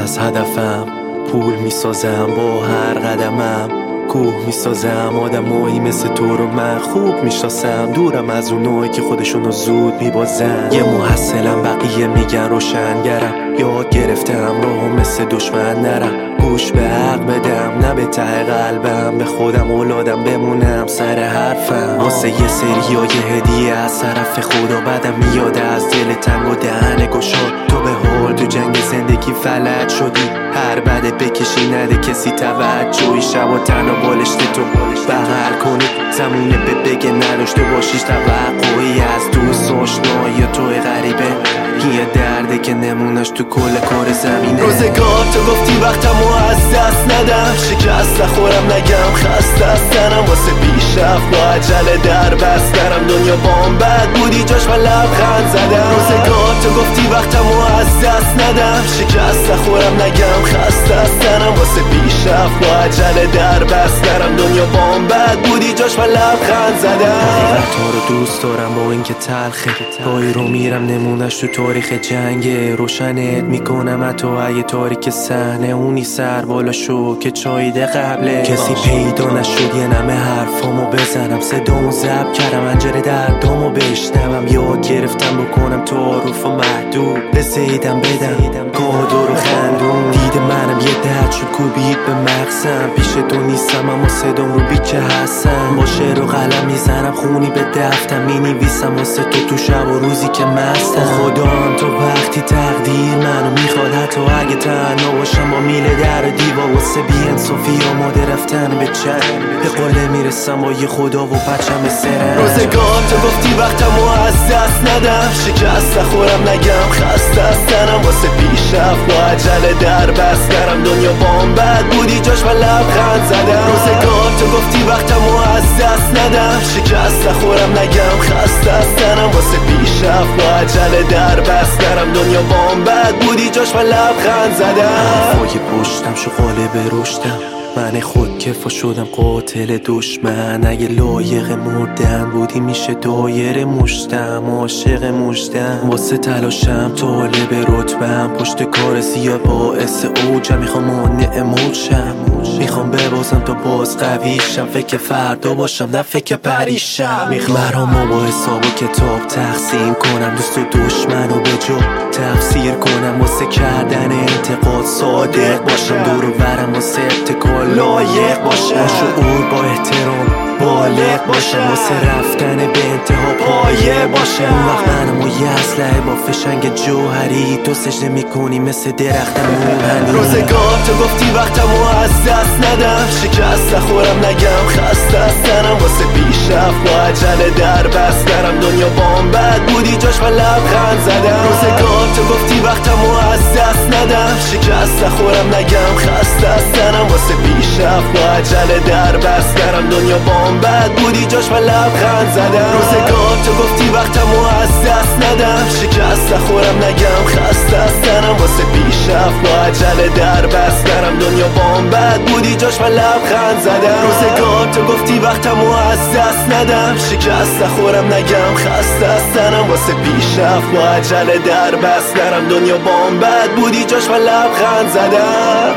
از هدفم، پول میسازم با هر قدمم، کوه میسازم آدمایی مثل تو رو من خوب میشناسم، دورم از اون نوعی که خودشونو زود میبازن. یه محصلم بقیه میگن روشنگرم، یاد گرفتم راهو مثل دشمن نرم، گوش به حق بدم نه به ته قلبم، به خودم اولادم بمونم سر حرفم. واسه یه سریای هدیه از طرف خدا بدم میاد از دل تنگ و دهن گشاد. تو به حال تو جنگ زندگی فلج شدی، هر بده بکشی نده کسی توجهی، شب و تنها بالشت تو بغل کنی، زمونه به بگه نداشته باشیش توقعی از دوست آشنایی توی غریبه. یه درده که نمونش تو کل کار زمینه. روزگار تو گفتی وقتمو از دست ندم، شکست نخورم نگم خسته از تنم، واسه پیشرفت با عجله در بسترم، دنیا بام بد بودی جاش من لبخند زدم. روزگار تو گفتی وقتمو از دست ندم، شکست نخورم نگم خسته از تنم، واسه پیشرفت با عجله در بسترم، دنیا بام بد بودی جاش من لبخند زدم. حقیقت ها رو دوست دارم با اینکه تلخه، گاهی رو میرم نمونش تو تاریخ جنگه، روشنت میکنم حتی اگه تاریک صحنه، اونی سر بالا شو که چایده قبله. کسی پیدا نشد یه نمه حرفامو بزنم، صدامو ضبط کردم انجره دردامو بشنوم، یاد گرفتم بکنم تعارف و محدود، رسیدم بدم کادو رو خندون. دید منم یه درد شد کوبید به مغزم، پیش تو نیستم اما صدام رو بیچه هستم، با شعر و قلم میزنم خونی به دفتم، مینویسم واسه تو شب و روزی که مستم. خدا هم تو وقتی تقدیر منو میخواد، حتی اگه تنها باشم با میله در دیوار، واسه بی انصافی آماده رفتن به چند، به قله میرسم با یه خدا و پچم سرم. روزگار تو گفتی وقتمو از دست ندم، شکست نخورم نگم خسته از تنم، واسه پیشرفت با عجله در بسترم، دنیا بام بد بودی جاش من لبخند زدم. روزگار تو گفتی وقتمو از دست ندم، شکست نخورم نگم خسته از تنم، واسه پیشرفت با عجله در بسترم، دنیا بام بد بودی جاش من لبخند زدم. حرفای پشتم شو قالب رشدم، من خود کفا شدم قاتل دشمن، اگه لایق مردن بودی میشه دایر مشتم، عاشق مجدم، واسه تلاشم طالب رتبم، پشت کار زیاد باعث اوجم، میخوام مانع موجم، میخوام ببازم تا باز قویشم، فکر فردا باشم نه فکر پریشم، مرامو با حساب و کتاب تقسیم کنم، دوست و دشمن و به جا تفسیر کنم، واسه کردن انتقاد صادق باشم، دور و برم واسه ابتکار لایق باشم، شعور با احترام بالغ باشم، واسه رفتن به انتها پایه باشم. اون وقت منم و یه اسلحه با فشنگ جوهری، تو سجده میکنی مثل درخت موهنی. روزگار تو گفتی وقتمو از دست ندم، شکست نخورم نگم خسته از تنم، واسه پیشرفت با عجله در بسترم، دنیا بام بد بودی جاش من لبخند زدم. روزگار تو گفتی وقتمو از دست ندم، شکست نخورم نگم خسته از تنم، واسه پیشرفت با عجله در بسترم، دنیا بام بد بودی جاش من لبخند زدم. روزگار تو گفتی وقتمو از دست ندم، شکست نخورم نگم خسته از تنم، واسه پیشرفت با عجله در بسترم، دنیا بام بد بودی جاش من لبخند زدم. روزگار تو گفتی وقتمو از دست ندم، شکست نخورم نگم خسته از تنم، واسه پیشرفت با عجله در بسترم، دنیا بام بد بودی جاش من لبخند زدم.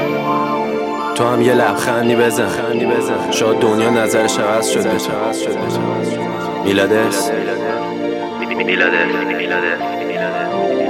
تو هم یه لبخندی بزن، شاید دنیا نظرش عوض شده. میلادس